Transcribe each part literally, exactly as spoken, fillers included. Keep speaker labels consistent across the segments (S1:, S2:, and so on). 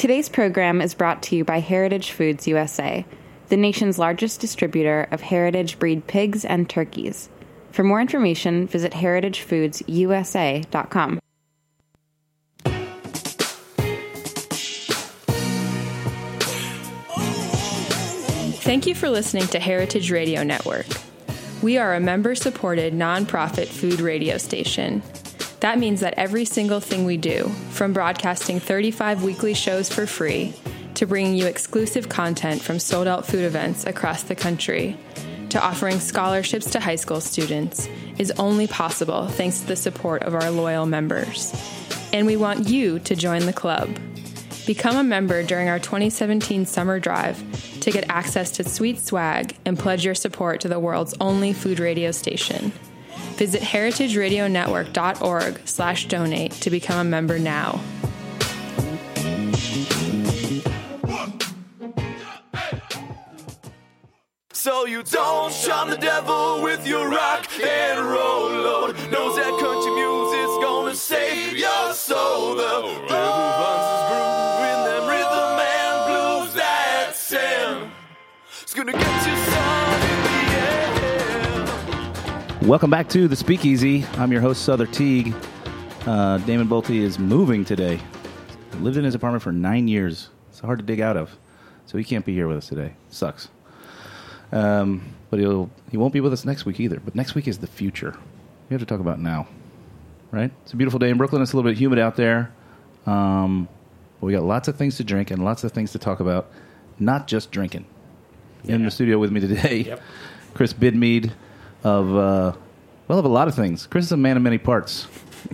S1: Today's program is brought to you by Heritage Foods U S A, the nation's largest distributor of heritage breed pigs and turkeys. For more information, visit heritage foods u s a dot com.
S2: Thank you for listening to Heritage Radio Network. We are a member-supported, nonprofit food radio station. That means that every single thing we do, from broadcasting thirty-five weekly shows for free, to bringing you exclusive content from sold-out food events across the country, to offering scholarships to high school students, is only possible thanks to the support of our loyal members. And we want you to join the club. Become a member during our twenty seventeen summer drive to get access to sweet swag and pledge your support to the world's only food radio station. Visit heritage radio network dot org slash donate to become a member now.
S3: So you don't shun the devil with your rock and roll load. Knows that country music's gonna save your soul. The devil finds his groove in them rhythm and blues that sound. It's gonna get you some in the end.
S4: Welcome back to the Speakeasy. I'm your host, Souther Teague. Uh, Damon Bolte is moving today. Lived in his apartment for nine years. It's hard to dig out of. So he can't be here with us today. Sucks. Um, but he'll he won't be with us next week either. But next week is the future. We have to talk about now, right? It's a beautiful day in Brooklyn. It's a little bit humid out there. Um, but we got lots of things to drink and lots of things to talk about. Not just drinking. Yeah. In the studio with me today, yep. Chris Bidmead of uh, well of a lot of things. Chris is a man of many parts.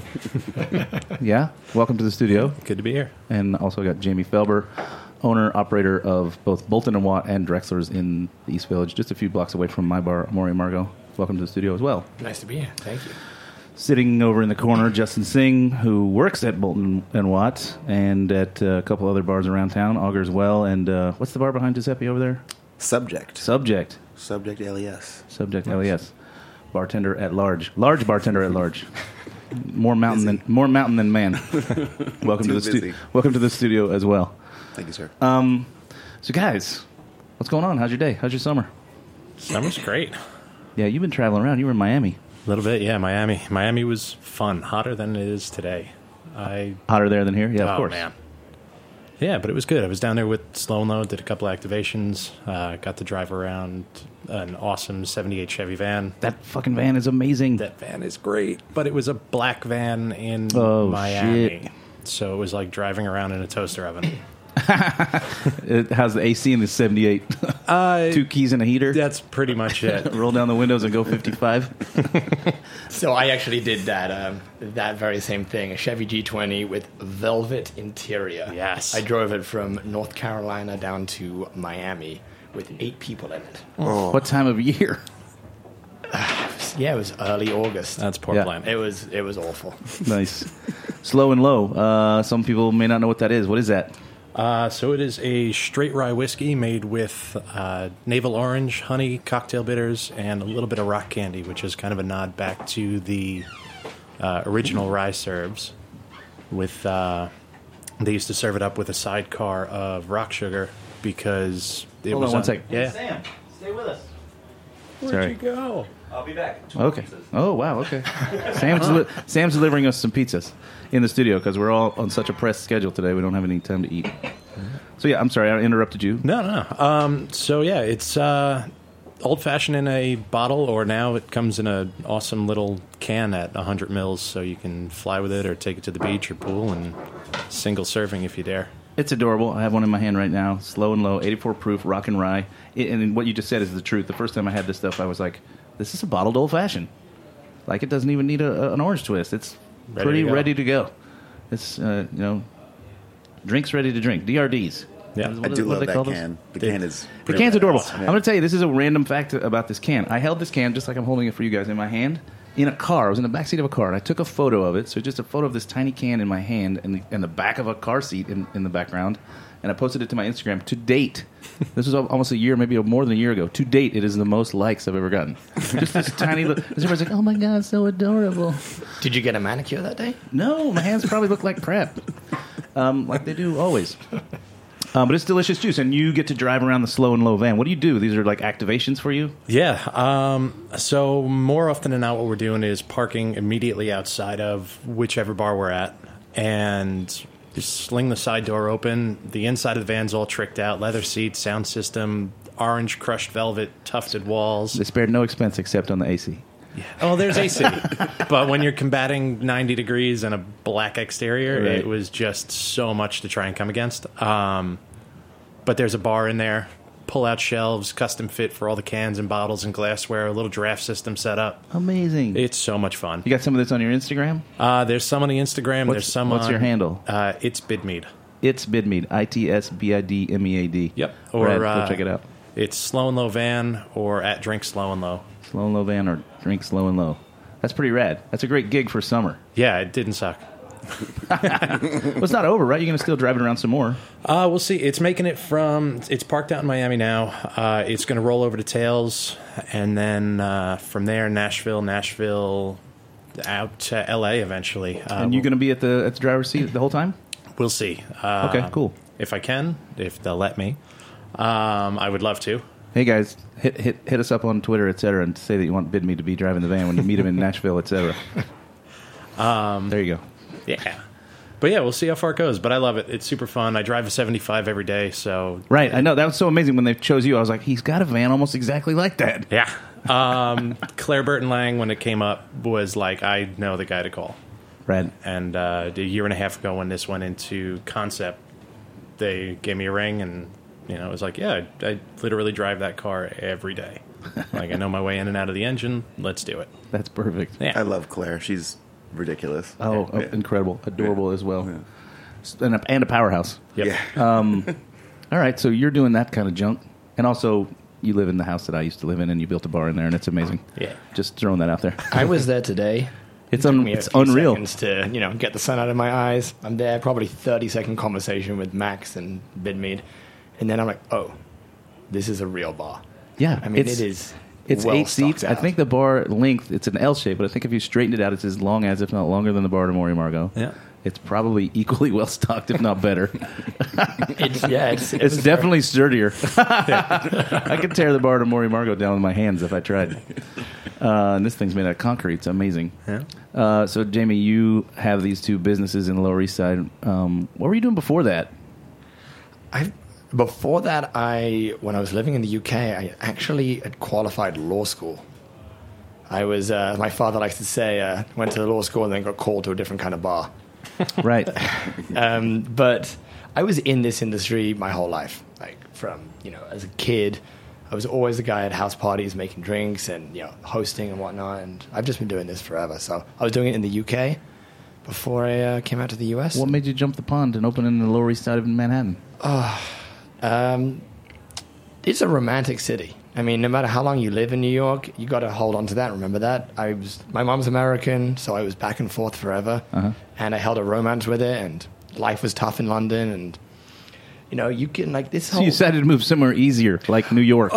S4: Yeah, welcome to the studio.
S5: Good to be here.
S4: And also got Jamie Felber, owner, operator of both Bolton and Watt and Drexler's in the East Village, just a few blocks away from my bar, Amore Margot. Welcome to the studio as well.
S5: Nice to be here. Thank you.
S4: Sitting over in the corner, Justin Singh, who works at Bolton and Watt and at a couple other bars around town, Augers Well, and uh, what's the bar behind Giuseppe over there?
S6: Subject.
S4: Subject.
S6: Subject L E S.
S4: Subject L E S. Bartender at large. Large bartender at large. More mountain busy. than more mountain than man. Welcome to the stu- Welcome to the studio as well.
S6: Thank you, sir.
S4: Um, so guys, what's going on? How's your day? How's your summer?
S5: Summer's great.
S4: Yeah, you've been traveling around. You were in Miami.
S5: A little bit, yeah. Miami. Miami was fun. Hotter than it is today. I
S4: hotter there than here. Yeah,
S5: oh,
S4: of course.
S5: Man. Yeah, but it was good. I was down there with Slow and Low, did a couple activations, uh, got to drive around an awesome seventy-eight Chevy van.
S4: That fucking van is amazing.
S5: That van is great, but it was a black van in
S4: oh,
S5: Miami.
S4: Shit.
S5: So it was like driving around in a toaster oven.
S4: It has the A C in the seventy-eight. Uh, Two keys and a heater.
S5: That's pretty much it.
S4: Roll down the windows and go fifty-five.
S7: So I actually did that um, that very same thing, a Chevy G twenty with velvet interior.
S5: Yes.
S7: I drove it from North Carolina down to Miami with eight people in it.
S4: Oh. What time of year?
S7: Uh, yeah, it was early August.
S5: That's Portland.
S7: Yeah. It was it was awful.
S4: Nice. Slow and Low. Uh, some people may not know what that is. What is that?
S5: Uh, so it is a straight rye whiskey made with uh, navel orange, honey, cocktail bitters, and a little bit of rock candy, which is kind of a nod back to the uh, original rye serves. With uh, they used to serve it up with a sidecar of rock sugar because it
S4: Hold
S5: was
S4: on one
S5: on,
S4: second.
S5: Yeah.
S7: Sam, stay with us.
S5: Where'd
S4: Sorry.
S5: you go?
S7: I'll be back.
S4: Okay. Oh, wow. Okay. Sam's, deli- Sam's delivering us some pizzas in the studio because we're all on such a pressed schedule today. We don't have any time to eat. So, yeah, I'm sorry. I interrupted you.
S5: No, no. no. Um, so, yeah, it's uh, old-fashioned in a bottle, or now it comes in an awesome little can at one hundred mils, so you can fly with it or take it to the beach or pool, and single serving if you dare.
S4: It's adorable. I have one in my hand right now. Slow and Low, eighty-four proof, rock and rye. It, and what you just said is the truth. The first time I had this stuff, I was like, this is a bottled old-fashioned. Like, it doesn't even need a, a, an orange twist. It's
S5: ready
S4: pretty
S5: to
S4: ready to go. It's, uh, you know, drinks ready to drink. D R Ds.
S5: Yeah,
S4: What
S6: I
S4: is-
S6: do
S4: what
S6: love
S4: they
S6: that
S4: call those?
S6: can. The
S5: They-
S6: can is
S4: The
S6: really
S4: can's adorable.
S6: awesome.
S4: I'm going to tell you, this is a random fact about this can. I held this can, just like I'm holding it for you guys, in my hand, in a car. I was in the backseat of a car, and I took a photo of it. So just a photo of this tiny can in my hand and the, and the back of a car seat in, in the background. And I posted it to my Instagram. To date, this was almost a year, maybe more than a year ago. To date, it is the most likes I've ever gotten. Just this tiny little... Everybody's like, oh my God, so adorable.
S7: Did you get a manicure that day?
S4: No, my hands probably look like crap. um, like they do always. Um, but it's delicious juice, and you get to drive around the slow and low van. What do you do? These are like activations for you?
S5: Yeah. Um, so more often than not, what we're doing is parking immediately outside of whichever bar we're at, and just sling the side door open. The inside of the van's all tricked out, leather seats, sound system, orange crushed velvet, tufted walls.
S4: They spared no expense except on the A C.
S5: Yeah. Oh, there's A C. But when you're combating ninety degrees and a black exterior,
S4: Right.
S5: it was just so much to try and come against. Um, but there's a bar in there, pull-out shelves, custom fit for all the cans and bottles and glassware, a little draft system set up.
S4: Amazing.
S5: It's so much fun.
S4: You got some of this on your Instagram?
S5: Uh, there's some on the Instagram.
S4: What's-
S5: there's some
S4: what's
S5: on,
S4: your handle?
S5: Uh, it's Bidmead.
S4: It's Bidmead. I T S B I D M E A D.
S5: Yep.
S4: Or
S5: Or
S4: go
S5: uh,
S4: check it out.
S5: It's Slow and Low Van or at Drink Slow and Low.
S4: Slow and Low Van or Drink Slow and Low. That's pretty rad. That's a great gig for summer.
S5: Yeah, it didn't suck.
S4: Well, it's not over, right? You're going to still drive it around some more.
S5: Uh, we'll see. It's making it from... It's parked out in Miami now. Uh, it's going to roll over to Tails, and then uh, from there, Nashville, Nashville, out to L A eventually. Uh,
S4: And you're going to be at the at the driver's seat the whole time?
S5: We'll see. Uh,
S4: Okay, cool.
S5: If I can, if they'll let me. Um, I would love to.
S4: Hey, guys, hit hit hit us up on Twitter, et cetera, and say that you want Bidmead to be driving the van when you meet him in Nashville, et cetera. Um, there you go.
S5: Yeah. But yeah, we'll see how far it goes. But I love it. It's super fun. I drive a seventy-five every day, so...
S4: Right, I know. That was so amazing when they chose you. I was like, he's got a van almost exactly like that.
S5: Yeah. Um, Claire Burton Lang, when it came up, was like, I know the guy to call.
S4: Rad.
S5: And uh, a year and a half ago when this went into concept, they gave me a ring, and you know, it was like, yeah, I, I literally drive that car every day. Like, I know my way in and out of the engine. Let's do it.
S4: That's perfect.
S5: Yeah.
S6: I love Claire. She's ridiculous.
S4: Oh, oh, incredible. Adorable as well. And, a, and a powerhouse.
S5: Yep.
S6: Yeah.
S4: All right, so you're doing that kind of junk. And also, you live in the house that I used to live in, and you built a bar in there, and it's amazing.
S5: Yeah.
S4: Just throwing that out there.
S7: I was there today.
S4: It's
S7: Took
S4: un-
S7: me a
S4: it's
S7: few
S4: unreal.
S7: seconds to, you know, get the sun out of my eyes. I'm there, probably thirty second conversation with Max and Bidmead, and then I'm like, oh, this is a real bar.
S4: Yeah,
S7: I mean,
S4: it's-
S7: it is.
S4: It's
S7: well
S4: eight seats.
S7: stocked
S4: I
S7: out.
S4: think the bar length, it's an L shape, but I think if you straighten it out, it's as long as, if not longer than the bar to Maury Margot.
S5: Yeah.
S4: It's probably equally well stocked, if not better.
S7: It's, yeah, it's, it
S4: It's
S7: was
S4: definitely sturdier. I could tear the bar to Maury Margot down with my hands if I tried. Uh, and this thing's made out of concrete. It's amazing.
S5: Yeah.
S4: Uh, so, Jamie, you have these two businesses in the Lower East Side. Um, what were you doing before that?
S7: I before that, I when I was living in the U K, I actually had qualified law school. I was uh, my father likes to say uh, went to law school and then got called to a different kind of bar.
S4: Right.
S7: Um, but I was in this industry my whole life. Like from you know as a kid, I was always the guy at house parties making drinks and you know hosting and whatnot. And I've just been doing this forever. So I was doing it in the U K before I uh, came out to the U S.
S4: What made you jump the pond and open in the Lower East Side of Manhattan?
S7: Um, it's a romantic city. I mean, no matter how long you live in New York, you got to hold on to that. Remember that? I was my mom's American, so I was back and forth forever,
S4: Uh-huh.
S7: and I held a romance with it. And life was tough in London, and you know, you can like this
S4: So
S7: whole.
S4: you decided to move somewhere easier, like New York.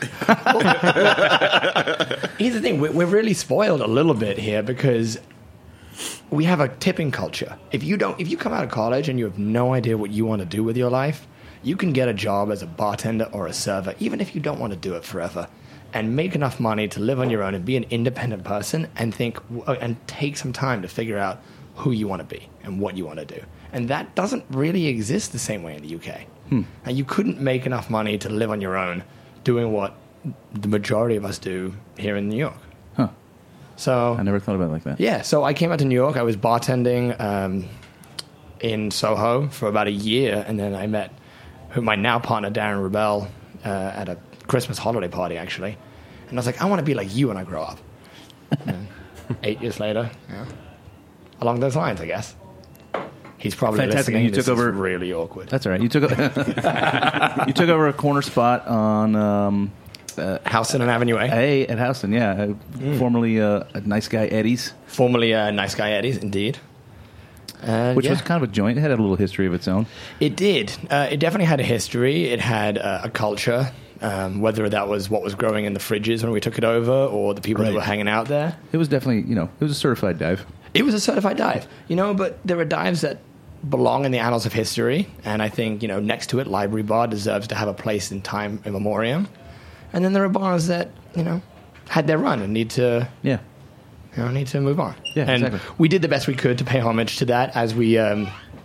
S7: Here's the thing: we're, we're really spoiled a little bit here because we have a tipping culture. If you don't, if you come out of college and you have no idea what you want to do with your life, you can get a job as a bartender or a server, even if you don't want to do it forever, and make enough money to live on your own and be an independent person and think and take some time to figure out who you want to be and what you want to do. And that doesn't really exist the same way in the U K.
S4: Hmm.
S7: And you couldn't make enough money to live on your own doing what the majority of us do here in New York.
S4: Huh.
S7: So
S4: I never thought about it like that.
S7: yeah, so I came out to New York. I was bartending um, in Soho for about a year, and then I met who my now partner Darren Rebel uh, at a Christmas holiday party, actually. And I was like, I want to be like you when I grow up. And eight years later, yeah, along those lines, I guess. He's probably
S4: Fantastic,
S7: listening.
S4: and you
S7: This
S4: took
S7: is
S4: over-
S7: really awkward.
S4: That's all right. You took a, you took over a corner spot on um,
S7: Houston and Avenue A,
S4: A at Houston, yeah. Uh, Formerly uh, a nice guy Eddie's,
S7: formerly uh, Nice Guy Eddie's, indeed. Uh,
S4: which
S7: yeah.
S4: was kind of a joint. It had a little history of its own.
S7: It did. Uh, it definitely had a history. It had uh, a culture, um, whether that was what was growing in the fridges when we took it over or the people
S4: Right.
S7: that were hanging out there.
S4: It was definitely, you know, it was a certified dive.
S7: It was a certified dive, you know, but there are dives that belong in the annals of history, and I think, you know, next to it, Library Bar deserves to have a place in time in memoriam. And then there are bars that, you know, had their run and need to,
S4: Yeah.
S7: you know, need to move on.
S4: Yeah,
S7: and
S4: exactly.
S7: we did the best we could to pay homage to that as we, um,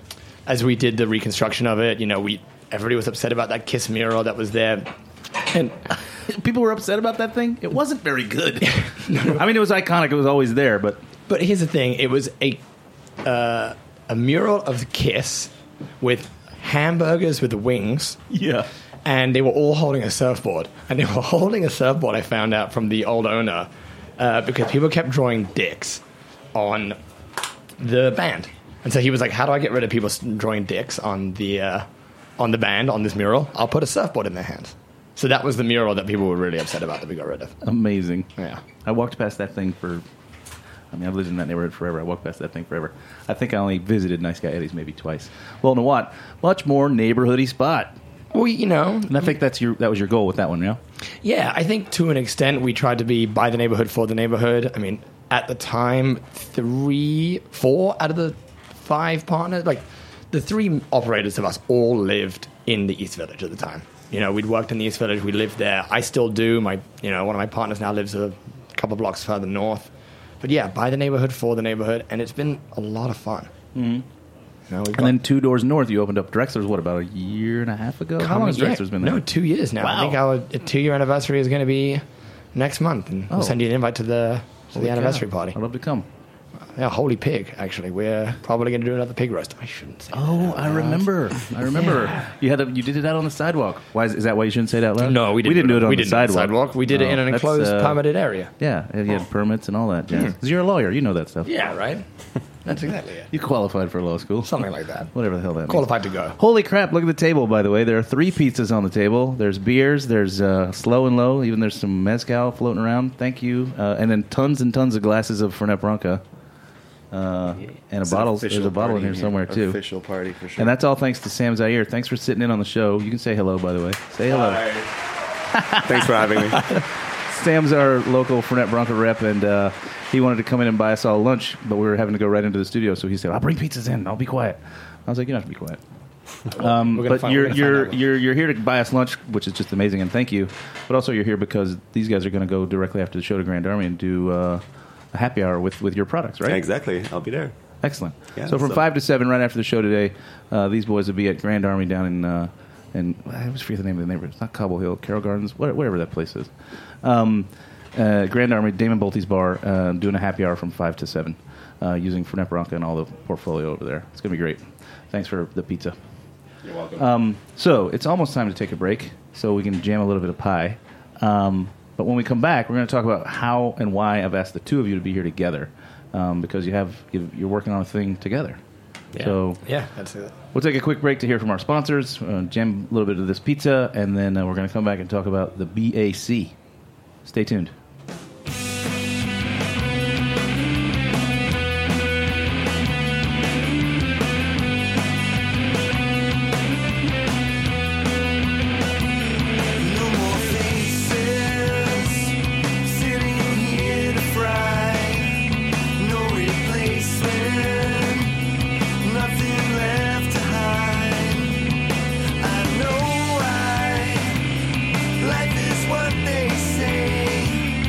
S7: as we did the reconstruction of it. You know, we everybody was upset about that Kiss mural that was there, and
S4: People were upset about that thing. It wasn't very good. I mean, it was iconic. It was always there, but
S7: but here's the thing: it was a uh, a mural of the Kiss with hamburgers with wings.
S4: yeah.
S7: And they were all holding a surfboard. And they were holding a surfboard, I found out from the old owner, uh, because people kept drawing dicks on the band. And so he was like, how do I get rid of people drawing dicks on the uh, on the band, on this mural? I'll put a surfboard in their hands. So that was the mural that people were really upset about that we got rid of.
S4: Amazing.
S7: Yeah.
S4: I walked past that thing for, I mean, I've lived in that neighborhood forever. I walked past that thing forever. I think I only visited Nice Guy Eddie's maybe twice. Well, know what? Much more neighborhoody spot.
S7: Well, you know.
S4: And I think that's your that was your goal with that one, yeah?
S7: Yeah, I think to an extent we tried to be by the neighborhood for the neighborhood. I mean, at the time, three, four out of the five partners, like the three operators of us all lived in the East Village at the time. You know, we'd worked in the East Village, we lived there. I still do. My, you know, one of my partners now lives a couple blocks further north. But yeah, by the neighborhood for the neighborhood, and it's been a lot of fun. Mm-hmm. You know, we've
S4: And
S7: got-
S4: then two doors north, you opened up Drexler's, what, about a year and a half ago? How long has
S7: Yeah,
S4: Drexler's been there?
S7: No, two years now.
S4: Wow.
S7: I think our two-year anniversary is going to be next month, and
S4: Oh.
S7: we'll send you an invite to the to
S4: Holy
S7: the anniversary
S4: cow.
S7: party.
S4: I'd love to come.
S7: Yeah, holy pig! Actually, we're probably going to do another pig roast. I shouldn't say.
S4: Oh, I remember. I remember. You had a, you did it out on the sidewalk. Why is, is that why you shouldn't say that out loud?
S7: No, we didn't.
S4: We didn't do it on
S7: we
S4: the
S7: didn't
S4: sidewalk.
S7: sidewalk. We did it
S4: No,
S7: in an
S4: that's,
S7: enclosed,
S4: uh,
S7: permitted area.
S4: Yeah, and you had permits and all that jazz. Because you're a lawyer, you know that stuff.
S7: Yeah, right. That's exactly it.
S4: You qualified for law school.
S7: Something like that.
S4: Whatever the hell that means.
S7: Qualified to go.
S4: Holy crap, look at the table, by the way. There are three pizzas on the table. There's beers, there's uh, slow and low, even there's some mezcal floating around. Thank you. Uh, and then tons and tons of glasses of Fernet Branca. Uh, and a
S6: It's an
S4: bottle.
S6: official
S4: There's a bottle in
S6: party
S4: here somewhere, too.
S6: Official party for sure.
S4: And that's all thanks to Sam Zaire. Thanks for sitting in on the show. You can say hello, by the way. Say hello.
S6: Thanks for having me.
S4: Sam's our local Fernet Branca rep, and uh, he wanted to come in and buy us all lunch, but we were having to go right into the studio, so he said, I'll bring pizzas in. I'll be quiet. I was like, you don't have to be quiet. Um,
S7: We're gonna
S4: but
S7: find-
S4: you're
S7: we're gonna
S4: you're
S7: find out.
S4: you're you're here to buy us lunch, which is just amazing, and thank you. But also, you're here because these guys are going to go directly after the show to Grand Army and do uh, a happy hour with, with your products, right?
S8: Exactly. I'll be there.
S4: Excellent.
S8: Yeah,
S4: so from
S8: so-
S4: five to seven, right after the show today, uh, these boys will be at Grand Army down in uh, in I always forget the name of the neighborhood. It's not Cobble Hill, Carroll Gardens, wh- wherever that place is. Um, uh, Grand Army, Damon Bolte's bar, uh, doing a happy hour from five to seven, uh, using Fernet Branca and all the portfolio over there. It's gonna be great. Thanks for the pizza.
S8: You're welcome.
S4: Um, so it's almost time to take a break, so we can jam a little bit of pie. Um, but when we come back, we're going to talk about how and why I've asked the two of you to be here together, um, because you have you've, you're working on a thing together.
S7: Yeah.
S4: So
S7: Yeah, that's it.
S4: we'll take a quick break to hear from our sponsors, uh, jam a little bit of this pizza, and then uh, we're going to come back and talk about the B A C. Stay tuned.
S3: No more faces sitting here to fry. No replacement, nothing left to hide. I know why life is what they say.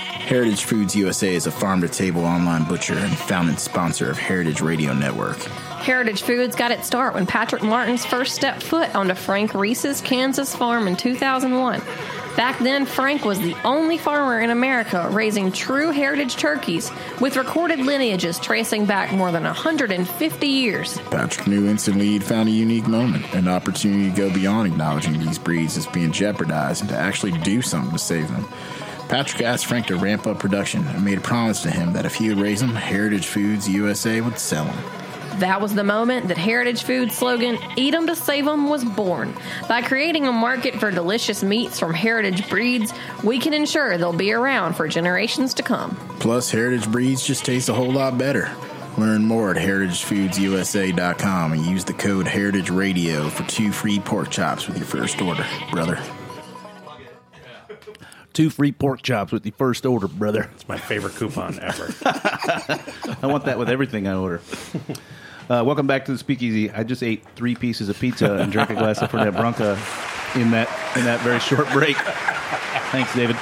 S8: Heritage Foods U S A is a farm-to-table online butcher and founding sponsor of Heritage Radio Network.
S9: Heritage Foods got its start when Patrick Martins first stepped foot onto Frank Reese's Kansas farm in two thousand one. Back then, Frank was the only farmer in America raising true heritage turkeys with recorded lineages tracing back more than one hundred fifty years.
S8: Patrick knew instantly he'd found a unique moment, an opportunity to go beyond acknowledging these breeds as being jeopardized and to actually do something to save them. Patrick asked Frank to ramp up production and made a promise to him that if he would raise them, Heritage Foods U S A would sell them.
S9: That was the moment that Heritage Foods' slogan, Eat 'em to Save 'em, was born. By creating a market for delicious meats from heritage breeds, we can ensure they'll be around for generations to come.
S8: Plus, heritage breeds just taste a whole lot better. Learn more at heritage foods u s a dot com and use the code Heritage Radio for two free pork chops with your first order, brother.
S4: Two free pork chops with your first order, brother.
S5: It's my favorite coupon ever.
S4: I want that with everything I order. Uh, welcome back to the Speakeasy. I just ate three pieces of pizza and drank a glass of Fernet Branca in that in that very short break. Thanks, David.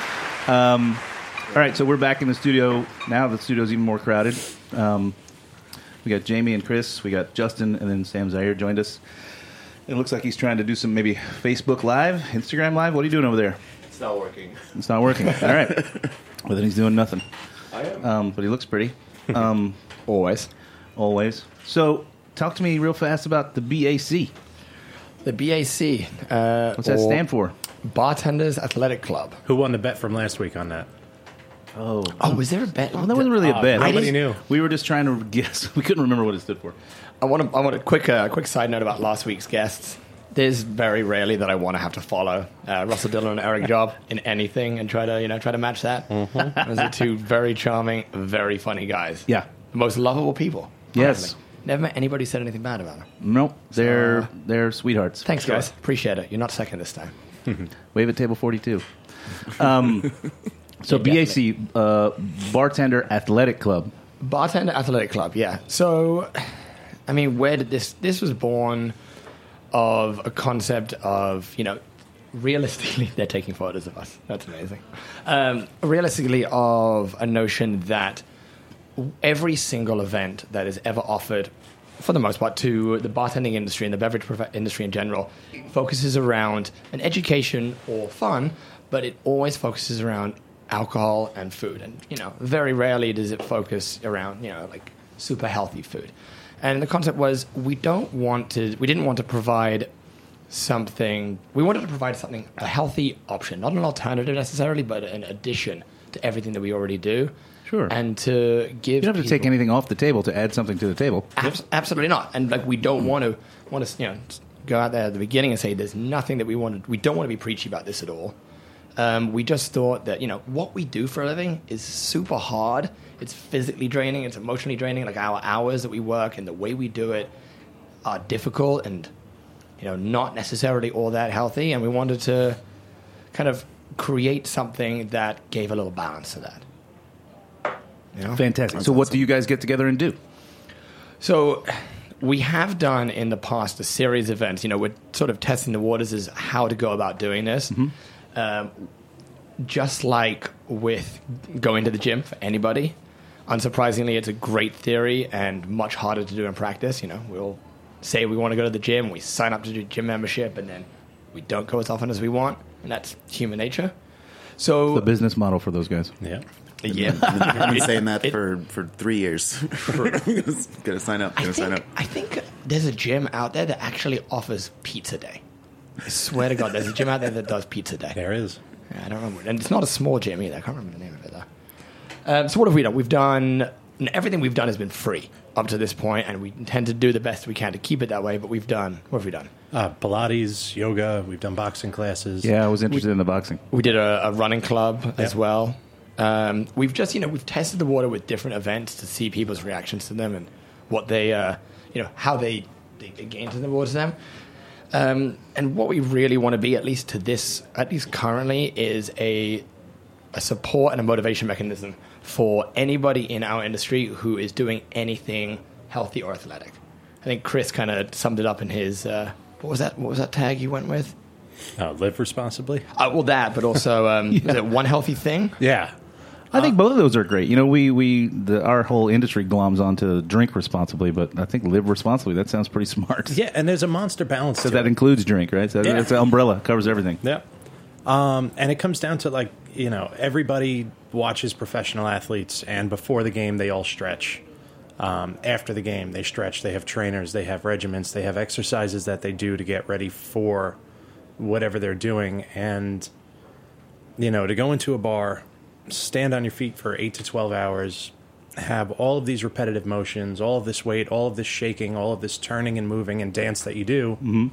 S4: Um, all right, so we're back in the studio now. The studio's even more crowded. Um, we got Jamie and Chris. We got Justin, and then Sam Zaire joined us. It looks like he's trying to do some maybe Facebook Live, Instagram Live. What are you doing over there?
S6: It's not working.
S4: It's not working. All right. Well, then he's doing nothing.
S6: I am.
S4: Um, but he looks pretty. Um,
S7: Always.
S4: Always. So, talk to me real fast about the B A C.
S7: The B A C. Uh,
S4: What's that
S7: or
S4: stand for?
S7: Bartenders Athletic Club.
S5: Who won the bet from last week on that?
S4: Oh.
S7: Oh, was there a bet?
S4: Well, that wasn't really a
S5: Uh,
S4: bet.
S5: nobody
S4: I just-
S5: knew.
S4: We were just trying to guess. We couldn't remember what it stood for.
S7: I want to. I want a quick, uh, quick side note about last week's guests. There's very rarely that I want to have to follow uh, Russell Dillon and Eric Job in anything and try to, you know, try to match that. Mm-hmm. Those are two very charming, very funny guys.
S4: Yeah.
S7: The most lovable people.
S4: Yes.
S7: honestly. Never met anybody said anything bad about them.
S4: Nope. They're
S7: So, uh,
S4: they're sweethearts.
S7: Thanks, guys. Appreciate it. You're not second this time.
S4: Wave at table forty-two. Um, so B A C, uh, Bartender Athletic Club.
S7: Bartender Athletic Club, yeah. So, I mean, where did this... This was born of a concept of, you know, realistically... They're taking photos of us. That's amazing. Um, realistically, of a notion that every single event that is ever offered, for the most part, to the bartending industry and the beverage prof- industry in general, focuses around an education or fun, but it always focuses around alcohol and food. And, you know, very rarely does it focus around, you know, like super healthy food. And the concept was we don't want to, we didn't want to provide something, we wanted to provide something, a healthy option, not an alternative necessarily, but an addition to everything that we already do.
S4: Sure.
S7: And to give
S4: You don't have to take
S7: people-
S4: anything off the table to add something to the table.
S7: Abs- absolutely not. And like we don't want to want to you know go out there at the beginning and say there's nothing that we want to, we don't want to be preachy about this at all. Um, we just thought that you know what we do for a living is super hard. It's physically draining. It's emotionally draining. Like our hours that we work and the way we do it are difficult and you know not necessarily all that healthy. And we wanted to kind of create something that gave a little balance to that. You know?
S4: Fantastic.
S7: That's
S4: So what
S7: awesome.
S4: do you guys get together and do?
S7: So we have done in the past a series of events. You know, we're sort of testing the waters as how to go about doing this.
S4: Mm-hmm.
S7: Um, just like with going to the gym for anybody, unsurprisingly, it's a great theory and much harder to do in practice. You know, we'll say we want to go to the gym, we sign up to do gym membership, and then we don't go as often as we want, and that's human nature. So
S4: The business model for those guys.
S5: Yeah.
S7: yeah,
S6: I've been saying that
S7: It-
S6: for, for three years. Gotta sign up.
S7: I
S6: Gotta sign
S7: think,
S6: up.
S7: I think there's a gym out there that actually offers pizza day. I swear to God, there's a gym out there that does pizza day.
S5: There is.
S7: Yeah, I don't remember. And it's not a small gym either. I can't remember the name of it, though. Um, so what have we done? We've done... and everything we've done has been free up to this point, and we intend to do the best we can to keep it that way, but we've done... What have we done?
S5: Uh, Pilates, yoga. We've done boxing classes.
S4: Yeah, I was interested in the boxing.
S7: We did a, a running club as
S5: Yeah.
S7: well. Um, we've just, you know, we've tested the water with different events to see people's reactions to them and what they, uh, you know, how they, they, they gain to towards them. Um, and what we really want to be, at least to this, at least currently, is a a support and a motivation mechanism for anybody in our industry who is doing anything healthy or athletic. I think Chris kind of summed it up in his, uh, what was that? What was that tag you went with?
S5: Uh, live responsibly.
S7: Uh, well, that, but also, um,
S4: Yeah.
S7: is it one healthy thing?
S5: Yeah.
S4: I think both of those are great. You know, we, we the, our whole industry gloms onto drink responsibly, but I think live responsibly. That sounds pretty smart.
S5: Yeah, and there's a monster balance to
S4: So that
S5: it.
S4: includes drink, right? So
S5: Yeah.
S4: it's an umbrella, covers everything.
S5: Yeah. Um, and it comes down to, like, you know, everybody watches professional athletes, and before the game, they all stretch. Um, after the game, they stretch. They have trainers. They have regiments. They have exercises that they do to get ready for whatever they're doing. And, you know, to go into a bar, stand on your feet for eight to twelve hours, have all of these repetitive motions, all of this weight, all of this shaking, all of this turning and moving and dance that you do,
S4: Mm-hmm.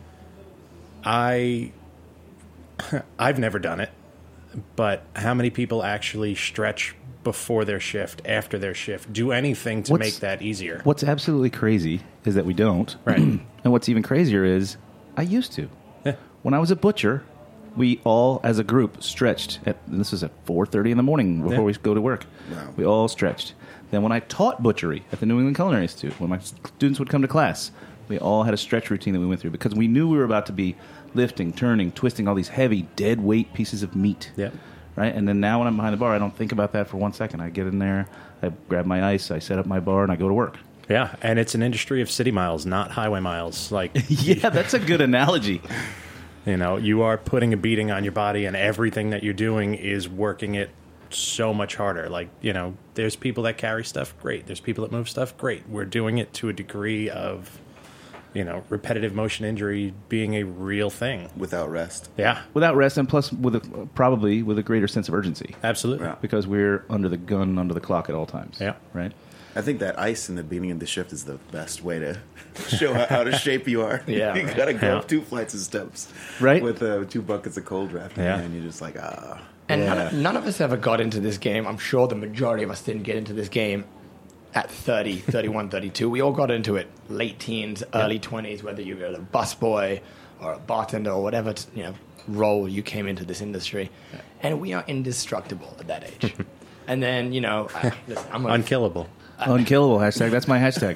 S5: I... I've never done it, but how many people actually stretch before their shift, after their shift, do anything to
S4: What's-
S5: make that easier?
S4: What's absolutely crazy is that we don't.
S5: Right.
S4: And what's even crazier is I used to.
S5: Yeah.
S4: When I was a butcher, we all, as a group, stretched. At, and this was at four thirty in the morning before
S5: Yeah.
S4: we go to work.
S6: Wow.
S4: We all stretched. Then when I taught butchery at the New England Culinary Institute, when my students would come to class, we all had a stretch routine that we went through because we knew we were about to be lifting, turning, twisting all these heavy, dead weight pieces of meat.
S5: Yep.
S4: Right? And then now when I'm behind the bar, I don't think about that for one second. I get in there, I grab my ice, I set up my bar, and I go to work.
S5: Yeah, and it's an industry of city miles, not highway miles. Like,
S4: Yeah, that's a good analogy.
S5: you know, you are putting a beating on your body, and everything that you're doing is working it so much harder. Like, you know, there's people that carry stuff, great. There's people that move stuff, great. We're doing it to a degree of, you know, repetitive motion injury being a real thing.
S6: Without rest.
S5: Yeah,
S4: Without rest, and plus with a, probably with a greater sense of urgency.
S5: absolutely.
S6: Yeah.
S4: Because we're under the gun, under the clock at all times.
S5: Yeah.
S4: Right?
S6: I think that ice in the beginning of the shift is the best way to show how out of shape you are.
S7: Yeah,
S6: You
S7: right.
S6: gotta go
S5: Yeah.
S6: up two flights of steps.
S4: Right.
S6: With uh, two buckets of cold draft.
S5: Yeah.
S6: And you're just like, ah.
S7: And
S6: yeah.
S7: none, of, none of us ever got into this game. I'm sure the majority of us didn't get into this game at thirty, thirty-one, thirty-two. We all got into it late teens, early twenties, whether you were a busboy or a bartender or whatever you know role you came into this industry. And we are indestructible at that age. And then, you know, I, listen, I'm gonna,
S5: Unkillable.
S4: Unkillable hashtag. That's my hashtag.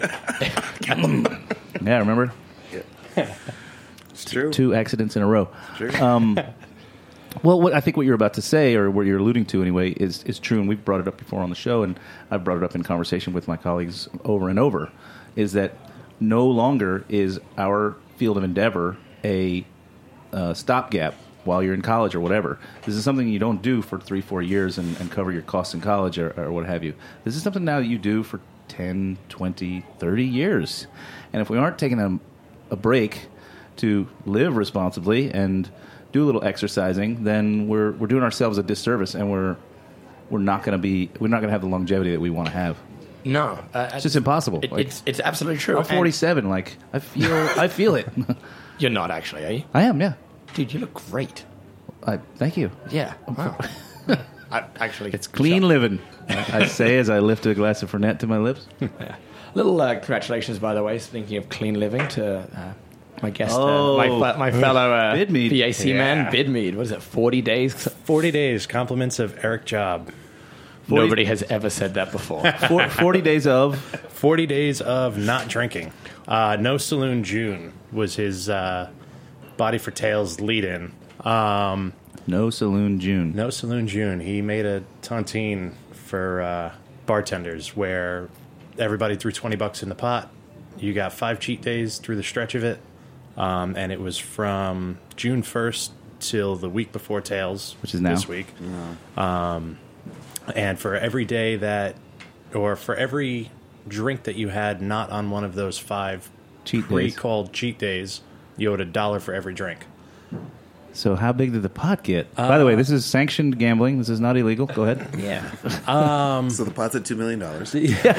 S4: Yeah, remember?
S6: It's true.
S4: Two accidents in a row.
S6: True.
S4: Um, well, what I think what you're about to say, or what you're alluding to anyway, is, is true, and we've brought it up before on the show, and I've brought it up in conversation with my colleagues over and over, is that no longer is our field of endeavor a uh, stopgap while you're in college or whatever. This is something you don't do for three, four years and, and cover your costs in college or, or what have you. This is something now that you do for ten, twenty, thirty years. And if we aren't taking a, a break to live responsibly and do a little exercising, then we're we're doing ourselves a disservice, and we're we're not going to be we're not going to have the longevity that we want to have.
S7: no, uh,
S4: It's just impossible.
S7: It,
S4: Like,
S7: it's it's absolutely true.
S4: I'm
S7: And
S4: forty-seven. Like I feel I feel it.
S7: You're not actually, are you?
S4: I am. Yeah.
S7: Dude, you look great.
S4: I, thank you.
S7: Yeah. Wow. I, actually,
S4: It's clean living. I I say as I lift a glass of Fernet to my lips.
S7: Yeah. Little uh, congratulations, by the way. Speaking of clean living, to uh, my guest,
S4: Oh.
S7: uh, my, fe- my fellow uh,
S4: Bidmead.
S7: B A C
S5: Yeah.
S7: man, Bidmead. What is it? Forty days.
S5: forty days, compliments of Eric Job.
S7: Nobody has ever said that before.
S4: For, Forty days of
S5: forty days of not drinking. Uh, no Saloon June was his uh, Body for Tails lead-in. Um,
S4: no saloon June.
S5: no Saloon June. He made a tontine for uh, bartenders where everybody threw twenty bucks in the pot. You got five cheat days through the stretch of it. Um, and it was from June first till the week before Tails,
S4: Which is now.
S5: this week. Um, and for every day that, or for every drink that you had not on one of those five
S4: Cheat days.
S5: pre-called cheat days, you owed a dollar for every drink.
S4: So how big did the pot get? By the way, this is sanctioned gambling. This is not illegal. Go ahead.
S5: Yeah.
S6: So the pot's at two million dollars.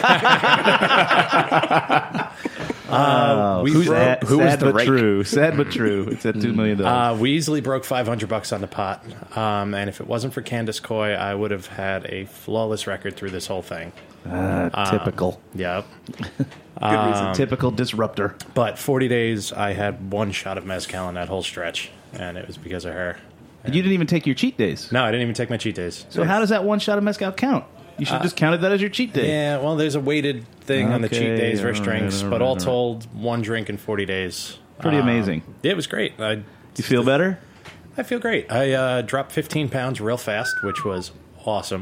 S4: Oh,
S5: we
S4: who's
S5: broke-
S4: that?
S7: who was
S4: Sad
S7: the
S4: but
S7: rake?
S4: true. Sad but true. It's at two million dollars.
S5: Uh, we easily broke five hundred bucks on the pot. Um, and if it wasn't for Candace Coy, I would have had a flawless record through this whole thing.
S4: Uh, typical.
S5: Yep.
S6: Good reason.
S4: Typical disruptor.
S5: But forty days, I had one shot of mezcal in that whole stretch. And it was because of her.
S4: You didn't even take your cheat days.
S5: No, I didn't even take my cheat days.
S4: So how does that one shot of mezcal count? You should have just counted that as your cheat day.
S5: Yeah, well, there's a weighted thing on the cheat
S4: Okay,
S5: days versus
S4: all right,
S5: drinks,
S4: all
S5: but
S4: right,
S5: all
S4: all right.
S5: told, one drink in forty days.
S4: Pretty
S5: Um,
S4: amazing.
S5: Yeah, it was great. I,
S4: You feel better?
S5: I feel great. I uh, dropped fifteen pounds real fast, which was awesome.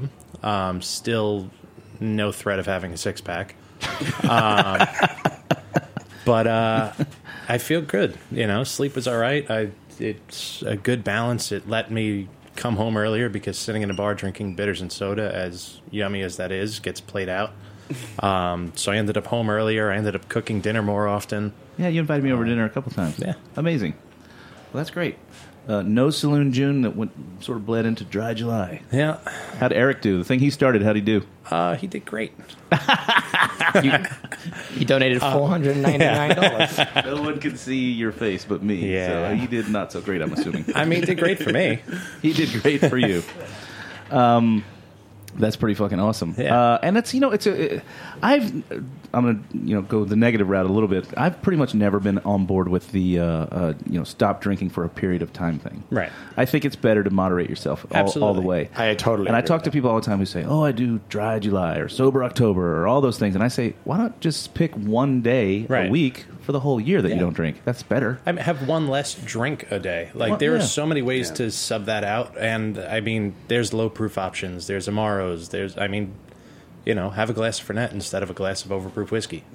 S5: Um, still no threat of having a six pack. um, but uh, I feel good. You know, sleep was all right. I it's a good balance. It let me come home earlier because sitting in a bar drinking bitters and soda, as yummy as that is, gets played out. Um, so I ended up home earlier. I ended up cooking dinner more often.
S4: Yeah, you invited me over to dinner a couple times.
S5: Yeah.
S4: Amazing. Well, that's great. Uh, no Saloon June that went sort of bled into Dry July.
S5: Yeah.
S4: How'd Eric do? The thing he started, how'd he do?
S5: Uh, he did great.
S7: you, he donated four hundred ninety-nine dollars.
S4: No one could see your face but me.
S5: Yeah.
S4: So he did not so great, I'm assuming.
S5: I mean, he did great for me.
S4: He did great for you. Um, that's pretty fucking awesome.
S5: Yeah.
S4: Uh, and it's, you know, it's a, I've, I'm going to, you know, go the negative route a little bit. I've pretty much never been on board with the, uh, uh, you know, stop drinking for a period of time thing.
S5: Right.
S4: I think it's better to moderate yourself all,
S5: Absolutely.
S4: all the way.
S7: I totally
S4: And I
S7: agree
S4: talk
S7: with
S4: to
S7: that.
S4: people all the time who say, oh, I do Dry July or Sober October or all those things. And I say, why not just pick one day
S5: Right.
S4: a week for the whole year that
S5: Yeah.
S4: you don't drink? That's better.
S5: I mean, have one less drink a day. Like,
S4: Well,
S5: there
S4: yeah.
S5: are so many ways
S6: Yeah.
S5: to sub that out. And, I mean, there's low-proof options. There's Amaros. There's, I mean, you know, have a glass of Fernet instead of a glass of overproof whiskey.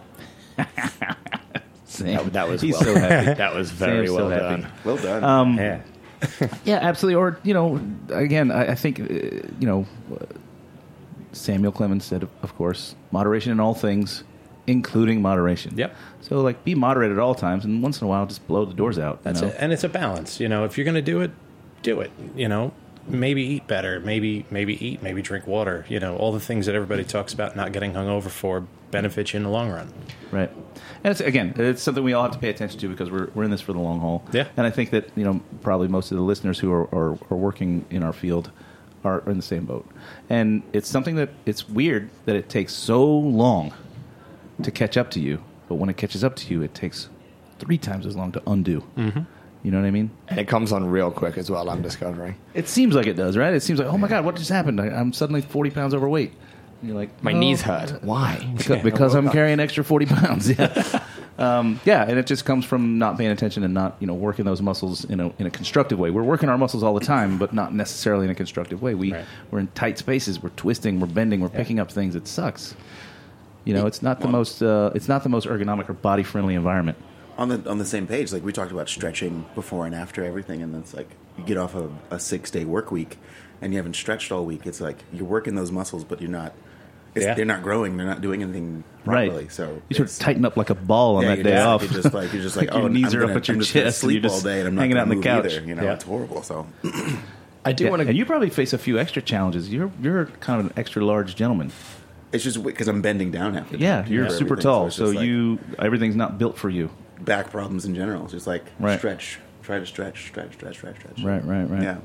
S4: Sam,
S7: That, that was
S4: he's
S7: well,
S4: so happy.
S7: That was very
S4: Sam's
S7: well
S4: so happy.
S7: done.
S6: Well done.
S4: Um,
S5: Yeah.
S4: Yeah, absolutely. Or, you know, again, I, I think, uh, you know, uh, Samuel Clemens said, of course, moderation in all things, including moderation.
S5: Yep.
S4: So, like, be moderate at all times, and once in a while, just blow the doors out.
S5: That's
S4: you know?
S5: it. And it's a balance. You know, if you're going to do it, do it. You know, maybe eat better. Maybe maybe eat. Maybe drink water. You know, all the things that everybody talks about not getting hungover for benefit you in the long run.
S4: Right. And it's, again, it's something we all have to pay attention to because we're, we're in this for the long haul.
S5: Yeah.
S4: And I think that, you know, probably most of the listeners who are, are, are working in our field are in the same boat. And it's something that it's weird that it takes so long to catch up to you. But when it catches up to you, it takes three times as long to undo. Mm-hmm. You know what I mean?
S7: And it comes on real quick as well, I'm discovering.
S4: It seems like it does, right? It seems like, oh my God, what just happened? I, I'm suddenly forty pounds overweight. And you're like,
S7: My
S4: "Oh,
S7: knees hurt. Why?
S4: Because, because I'm carrying an extra forty pounds. Yeah. um, yeah, and it just comes from not paying attention and not, you know, working those muscles in a in a constructive way. We're working our muscles all the time, but not necessarily in a constructive way. We
S5: Right.
S4: we're in tight spaces. We're twisting. We're bending. We're picking up things. It sucks. You know, it's not the most uh, it's not the most ergonomic or body friendly environment.
S6: on the on the same page, like we talked about stretching before and after everything, and it's like you get off a, a six day work week and you haven't stretched all week. It's like you're working those muscles, but you're not. It's,
S5: Yeah.
S6: They're not growing. They're not doing anything
S4: Right.
S6: properly. So
S4: You sort
S6: it's-
S4: of tighten up like a ball on
S6: yeah,
S4: that
S6: you're
S4: day
S6: just,
S4: off.
S6: You're just like you're just like,
S4: Like your
S6: oh,
S4: knees
S6: I'm
S4: are up
S6: gonna,
S4: at your
S6: I'm just gonna
S4: chest and you're
S6: sleep
S4: just
S6: all day, and I'm not
S4: hanging out
S6: gonna
S4: on the
S6: move
S4: couch.
S6: Either, you know,
S5: Yeah.
S6: it's horrible. So
S7: I do
S4: Yeah,
S7: want
S4: and
S7: to.
S4: you probably face a few extra challenges. You're you're kind of an extra large gentleman.
S6: it's just because I'm bending down after.
S4: Yeah,
S6: that
S4: you're
S6: for
S4: super
S6: everything,
S4: tall,
S6: it's
S4: so
S6: just like
S4: you everything's not built for you.
S6: back problems in general. It's just like
S4: Right.
S6: stretch, try to stretch, stretch, stretch, stretch, stretch.
S4: Right, right, right.
S6: Yeah.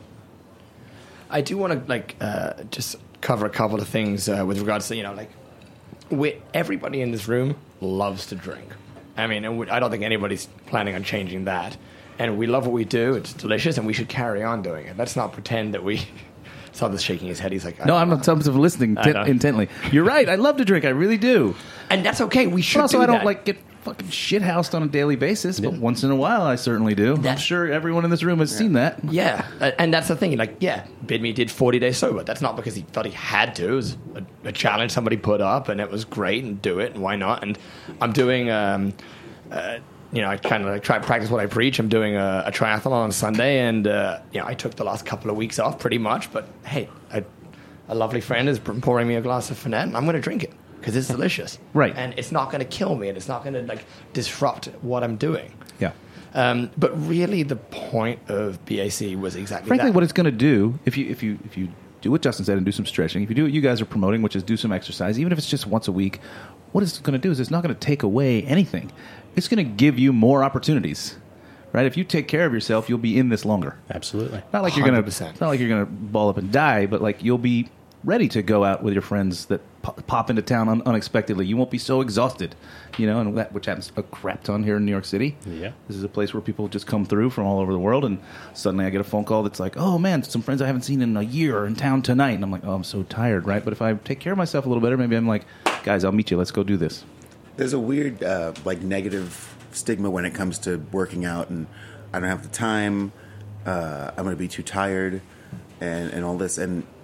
S7: I do want to like uh, just cover a couple of things uh, with regards to you know like we everybody in this room loves to drink. I mean, and we, I don't think anybody's planning on changing that. And we love what we do; it's delicious, and we should carry on doing it. Let's not pretend that we. Saul's shaking his head. He's like, I
S4: No,
S7: don't
S4: I'm
S7: know.
S4: not I'm just listening
S7: I
S4: t-
S7: know.
S4: intently. You're right. I love to drink. I really do.
S7: And that's okay. We should
S4: But also,
S7: do
S4: I don't
S7: that.
S4: like get fucking shithoused on a daily basis. But once in a while, I certainly do. I'm
S7: That-
S4: sure everyone in this room has seen that.
S7: Yeah, a- and that's the thing. Like, yeah, Bidme did forty days sober. That's not because he thought he had to. It was a, a challenge somebody put up, and it was great, and do it, and why not? And I'm doing, um, uh, you know, I kind of like try to practice what I preach. I'm doing a, a triathlon on Sunday, and uh, you know, I took the last couple of weeks off pretty much. But hey, I, a lovely friend is pouring me a glass of Fernet, and I'm going to drink it because it's delicious,
S4: Right.
S7: And it's not going to kill me, and it's not going to like disrupt what I'm doing.
S4: Yeah.
S7: Um, but really, the point of B A C was exactly
S4: Frankly,
S7: that.
S4: what it's going to do, if you if you if you do what Justin said and do some stretching, if you do what you guys are promoting, which is do some exercise, even if it's just once a week, what it's going to do is it's not going to take away anything. It's going to give you more opportunities, right? If you take care of yourself, you'll be in this longer.
S5: Absolutely.
S4: Not like you're going
S7: one hundred
S4: to.
S7: percent.
S4: It's not like you're going to ball up and die, but like you'll be ready to go out with your friends that pop, pop into town un- unexpectedly. You won't be so exhausted, you know, and that which happens a crap ton here in New York City.
S5: Yeah.
S4: This is a place where people just come through from all over the world, and suddenly I get a phone call that's like, "Oh man, some friends I haven't seen in a year are in town tonight," and I'm like, "Oh, I'm so tired, right?" But if I take care of myself a little better, maybe I'm like, "Guys, I'll meet you. Let's go do this."
S6: There's a weird, uh, like, negative stigma when it comes to working out, and I don't have the time. Uh, I'm going to be too tired, and, and all this. And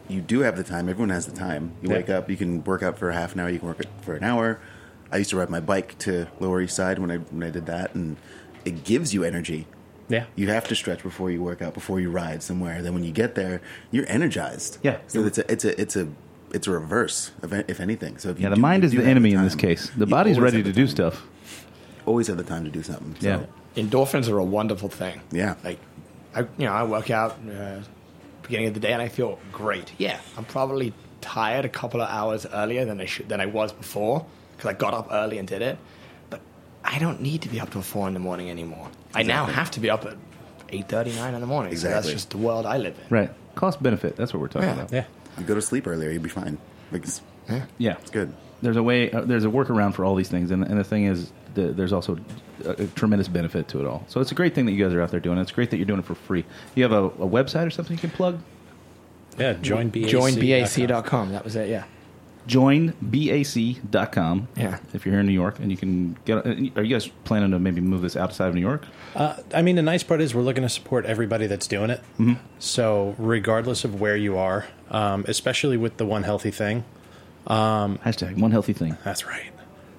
S6: you do have the time. Everyone has the time. You
S5: Yeah.
S6: wake up, you can work out for half an hour, you can work it for an hour. I used to ride my bike to Lower East Side when I when I did that, and it gives you energy.
S5: Yeah.
S6: You have to stretch before you work out, before you ride somewhere. Then when you get there, you're energized.
S4: Yeah.
S6: So it's a it's a it's a it's a reverse of a- if anything. So if you
S4: Yeah, the
S6: do-
S4: mind
S6: you
S4: is
S6: do
S4: the
S6: have
S4: enemy in
S6: time,
S4: this case. The
S6: you
S4: body's
S6: always
S4: ready
S6: have
S4: to
S6: the
S4: do
S6: time.
S4: stuff.
S6: Always have the time to do something. So.
S4: Yeah.
S7: Endorphins are a wonderful thing.
S6: Yeah.
S7: Like, I, you know, I work out uh, beginning of the day and I feel great. Yeah, I'm probably tired a couple of hours earlier than I should than I was before because I got up early and did it. But I don't need to be up till four in the morning anymore. I now
S6: Exactly.
S7: have to be up at eight thirty, nine in the morning. So
S6: Exactly.
S7: that's just the world I live in.
S4: Right. Cost benefit. That's what we're talking
S7: Yeah.
S4: about.
S5: Yeah.
S6: You go to sleep earlier, you'll be fine. Like it's,
S4: Yeah.
S6: it's good.
S4: There's a way. Uh, there's a workaround for all these things, and, and the thing is, the, there's also a, a tremendous benefit to it all. So it's a great thing that you guys are out there doing. It's great that you're doing it for free. You have a, a website or something you can plug?
S5: Yeah, join B A C.
S7: Join B A C dot com. That was it, yeah.
S4: join bac dot com.
S7: Yeah.
S4: If you're here in New York, and you can get. Are you guys planning to maybe move this outside of New York?
S5: Uh, I mean, the nice part is we're looking to support everybody that's doing it. Mm-hmm. So regardless of where you are, um, especially with the One Healthy thing.
S4: Um, Hashtag one healthy thing.
S5: That's right.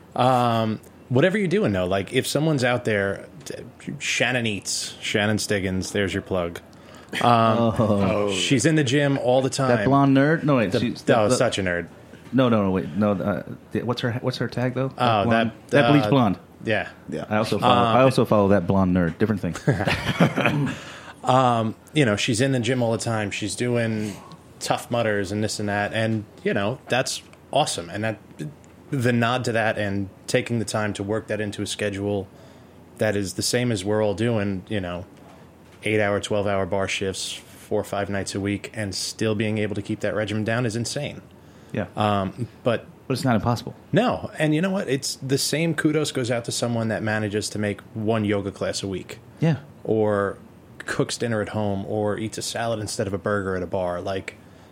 S5: Um, whatever you're doing, though, like if someone's out there, Shannon Eats, Shannon Stiggins, there's your plug. Um, oh. She's in the gym all the time.
S4: That blonde nerd? No, wait.
S5: The,
S4: she's,
S5: oh,
S4: the-
S5: such a nerd.
S4: No, no, no, wait. No, uh, th- what's her What's her tag though?
S5: Oh,
S4: blonde?
S5: that
S4: that bleach
S5: uh,
S4: blonde.
S5: Yeah,
S6: Yeah.
S4: I also follow. I also follow that blonde nerd. Different thing.
S5: um, you know, she's in the gym all the time. She's doing Tough Mudders and this and that, and you know that's awesome. And that the nod to that and taking the time to work that into a schedule that is the same as we're all doing. You know, eight hour, twelve hour bar shifts, four or five nights a week, and still being able to keep that regimen down is insane.
S4: Yeah,
S5: Um, but
S4: but it's not impossible.
S5: no, and you know what? It's the same kudos goes out to someone that manages to make one yoga class a week.
S4: Yeah.
S5: Or cooks dinner at home, or eats a salad instead of a burger at a bar. Like,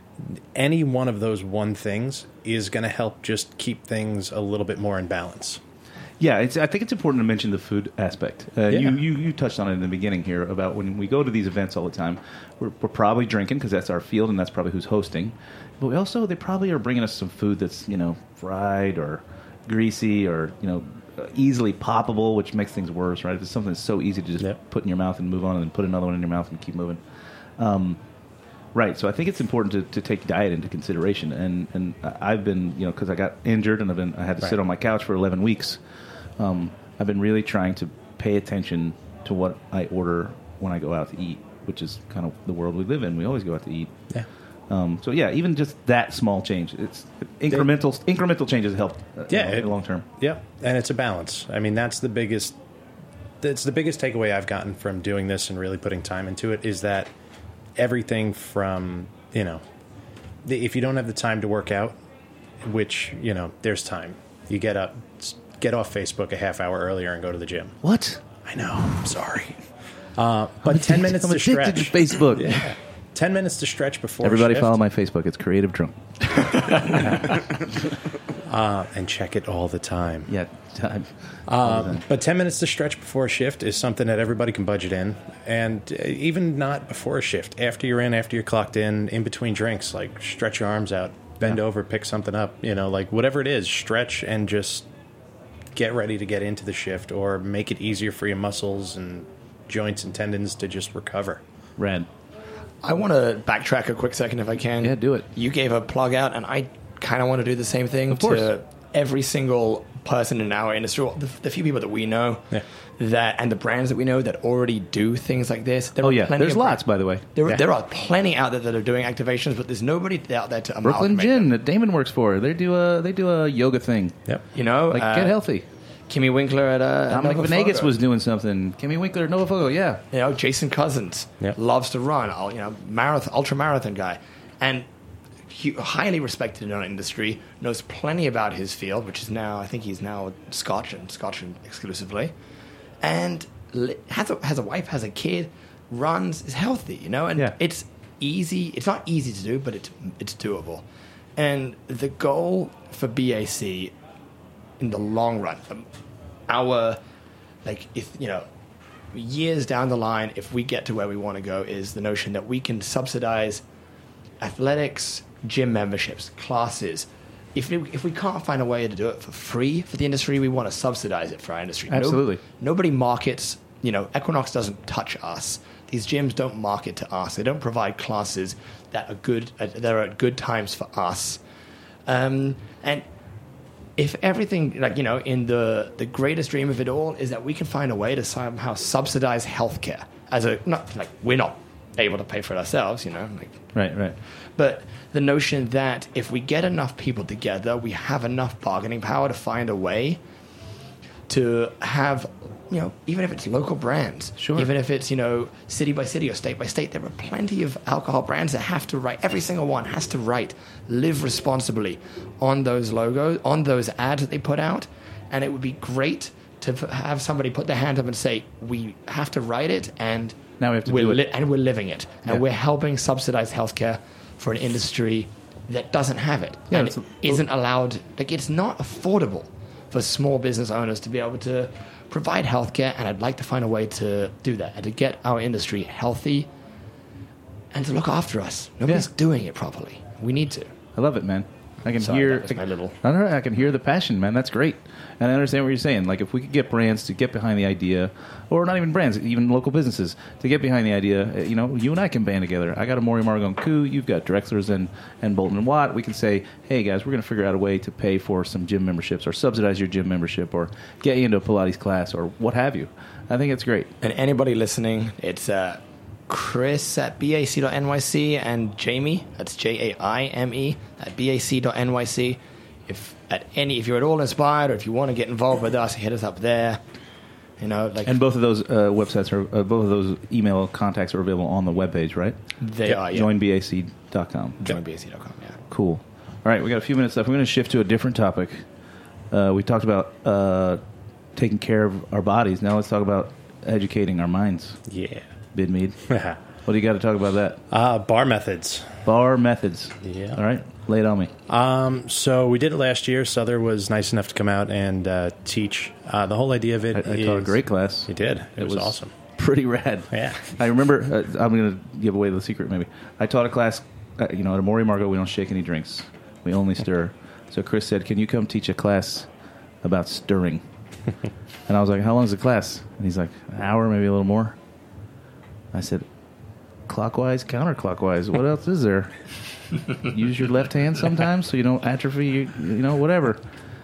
S5: any one of those one things is going to help just keep things a little bit more in balance.
S4: Yeah, it's, I think it's important to mention the food aspect. Uh,
S5: Yeah.
S4: you, you you touched on it in the beginning here about when we go to these events all the time, we're, we're probably drinking because that's our field and that's probably who's hosting. But we also, they probably are bringing us some food that's, you know, fried or greasy or, you know, uh, easily poppable, which makes things worse, right? If it's something that's so easy to just
S5: Yep.
S4: put in your mouth and move on and then put another one in your mouth and keep moving. Um, Right, so I think it's important to, to take diet into consideration, and, and I've been, you know, because I got injured and I've been, I had to
S5: Right.
S4: sit on my couch for eleven weeks. Um, I've been really trying to pay attention to what I order when I go out to eat, which is kind of the world we live in. We always go out to eat.
S5: Yeah.
S4: Um, so yeah, even just that small change, it's incremental. Incremental changes help. Uh,
S5: Yeah,
S4: in
S5: it-
S4: the long term.
S5: Yep, and it's a balance. I mean, that's the biggest. That's the biggest takeaway I've gotten from doing this and really putting time into it is that everything from you know, the, if you don't have the time to work out, which you know, there's time. You get up, s- get off Facebook a half hour earlier and go to the gym.
S4: What?
S5: I know. I'm sorry. Uh, but ten minutes
S4: I'm
S5: to
S4: addicted
S5: stretch.
S4: to Facebook.
S5: Yeah. Ten minutes to stretch before.
S4: Everybody
S5: shift.
S4: follow my Facebook. It's Creative Drunk.
S5: uh, and check it all the time.
S4: Yeah. Time. All the
S5: Um,
S4: time.
S5: but ten minutes to stretch before a shift is something that everybody can budget in. And uh, even not before a shift, after you're in, after you're clocked in, in between drinks, like stretch your arms out, bend over, pick something up, you know, like whatever it is, stretch and just get ready to get into the shift or make it easier for your muscles and joints and tendons to just recover.
S4: Rad.
S7: I want to backtrack a quick second if I can.
S4: Yeah, do it.
S7: You gave a plug out, and I kind of want to do the same thing
S4: Of course.
S7: to every single person in our industry, well, the, the few people that we know,
S5: Yeah.
S7: that and the brands that we know that already do things like this. There
S4: Oh
S7: are
S4: yeah,
S7: plenty
S4: there's
S7: of
S4: lots,
S7: brands-
S4: by the way.
S7: There,
S5: Yeah.
S7: there are plenty out there that are doing activations, but there's nobody out there to
S4: Brooklyn
S7: amalgamate
S4: Gin
S7: them.
S4: that Damon works for. They do a they do a yoga thing.
S5: Yep.
S7: You know,
S4: Like
S7: uh,
S4: get healthy.
S7: Kimmy Winkler at uh,
S4: Dominic
S7: Nova
S4: Venegas
S7: Photo.
S4: was doing something. Kimmy Winkler, Nova Fogo, yeah.
S7: You know, Jason Cousins
S5: Yep.
S7: loves to run. I'll- You know, marathon, ultra marathon guy, and he, highly respected in our industry. Knows plenty about his field, which is now I think he's now Scotch and Scotch exclusively, and li- has a has a wife, has a kid, runs, is healthy. You know, and
S4: Yeah.
S7: it's easy. It's not easy to do, but it's it's doable. And the goal for B A C in the long run, um, our like if you know years down the line, if we get to where we want to go, is the notion that we can subsidize athletics gym memberships, classes. If we, if we can't find a way to do it for free for the industry, we want to subsidize it for our industry.
S4: Absolutely.
S7: No, nobody markets, you know, Equinox doesn't touch us. These gyms don't market to us. They don't provide classes that are good, uh, that are at good times for us. Um, and if everything, like, you know, in the, the greatest dream of it all is that we can find a way to somehow subsidize healthcare as a, not like we're not able to pay for it ourselves, you know, like,
S4: Right, right.
S7: but the notion that if we get enough people together, we have enough bargaining power to find a way to have, you know, even if it's local brands,
S4: Sure.
S7: even if it's, you know, city by city or state by state, there are plenty of alcohol brands that have to write, every single one has to write, live responsibly on those logos, on those ads that they put out. And it would be great to f- have somebody put their hand up and say, we have to write it, and
S4: Now we have to
S7: we're
S4: do it.
S7: li- and we're living it. And
S4: Yeah.
S7: we're helping subsidize healthcare for an industry that doesn't have it.
S4: Yeah,
S7: and
S4: it's a-
S7: isn't allowed, like, it's not affordable for small business owners to be able to provide healthcare, and I'd like to find a way to do that and to get our industry healthy and to look after us. Nobody's
S4: Yeah.
S7: doing it properly. We need to.
S4: I love it, man. I can
S7: Sorry,
S4: hear.
S7: that was my little-
S4: I don't know. I can hear the passion, man. That's great, and I understand what you're saying. Like, if we could get brands to get behind the idea, or not even brands, even local businesses to get behind the idea, uh, you know, you and I can band together. I got a Mori Margo and Coup. You've got Drexler's and and Bolton and Watt. We can say, hey guys, we're going to figure out a way to pay for some gym memberships, or subsidize your gym membership, or get you into a Pilates class, or what have you. I think it's great.
S7: And anybody listening, it's uh, Chris at B A C dot N Y C and Jamie, that's J A I M E, at B A C dot N Y C. If at any, if you're at all inspired, or if you want to get involved with us, hit us up there. You know, like,
S4: And both of those uh, websites are uh, both of those email contacts are available on the webpage, right?
S7: they are, yeah.
S4: join B A C dot com.
S7: join B A C dot com, yeah.
S4: Cool. All right, we got a few minutes left. We're going to shift to a different topic. Uh, we talked about uh, taking care of our bodies. Now let's talk about educating our minds.
S5: Yeah.
S4: Bid Mead.
S5: uh,
S4: What do you got to talk about that?
S5: bar methods.
S4: Bar methods.
S5: Yeah.
S4: All right, lay it on me.
S5: Um, so we did it last year. Souther was nice enough to come out and uh, teach. Uh, the whole idea of it
S4: I, I taught a
S5: is-
S4: great class.
S5: You did. It, was, awesome.
S4: Pretty rad.
S5: Yeah.
S4: I remember, uh, I'm going to give away the secret maybe. I taught a class, uh, you know, at Mori Margo, we don't shake any drinks. We only stir. So Chris said, can you come teach a class about stirring? And I was like, how long is the class? And he's like, an hour, maybe a little more. I said, clockwise, counterclockwise. What else is there? Use your left hand sometimes so you don't atrophy, you, you know, whatever.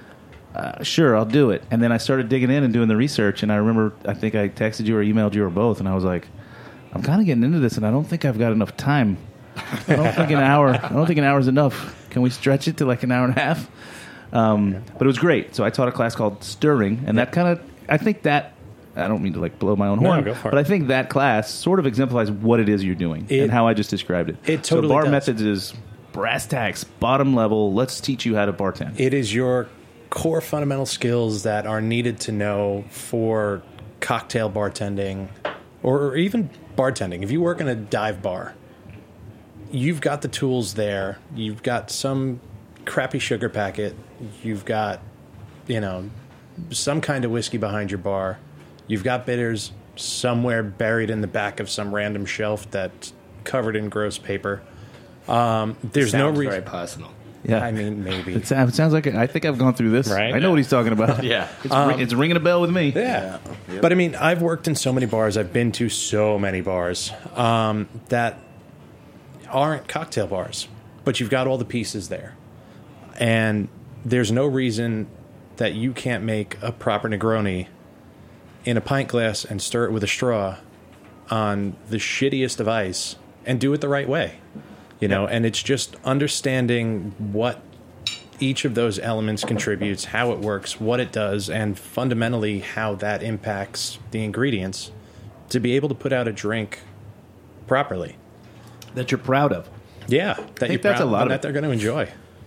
S4: Uh, sure, I'll do it. And then I started digging in and doing the research, and I remember, I think I texted you or emailed you or both, and I was like, I'm kind of getting into this, and I don't think I've got enough time. I don't think an hour. I don't think an hour is enough. Can we stretch it to like an hour and a half? Um, but it was great. So I taught a class called Stirring, and that kind of, I think that, I don't mean to like blow my own
S5: No,
S4: horn,
S5: go for it.
S4: but I think that class sort of exemplifies what it is you're doing
S5: It-
S4: and how I just described it.
S5: it totally
S4: so bar
S5: does.
S4: methods is brass tacks, bottom level. Let's teach you how to bartend.
S5: It is your core fundamental skills that are needed to know for cocktail bartending or, or even bartending. If you work in a dive bar, you've got the tools there. You've got some crappy sugar packet. You've got, you know, some kind of whiskey behind your bar. You've got bitters somewhere buried in the back of some random shelf that's covered in gross paper. Um, there's no
S7: Sounds
S5: reason.
S7: very personal.
S4: Yeah,
S5: I mean, maybe.
S4: It sounds, it sounds like I think I've gone through this.
S5: Right?
S4: I know what he's talking about.
S7: Yeah.
S4: it's, ri- it's ringing a bell with me.
S5: Yeah.
S6: Yeah.
S5: But I mean, I've worked in so many bars. I've been to so many bars um, that aren't cocktail bars, but you've got all the pieces there. And there's no reason that you can't make a proper Negroni in a pint glass and stir it with a straw on the shittiest of ice and do it the right way. You know, and it's just understanding what each of those elements contributes, how it works, what it does, and fundamentally how that impacts the ingredients to be able to put out a drink properly.
S4: That you're proud of.
S5: Yeah, that
S4: think
S5: you're
S4: that's
S5: proud
S4: a lot
S5: and
S4: of
S5: that
S4: it.
S5: they're going to enjoy.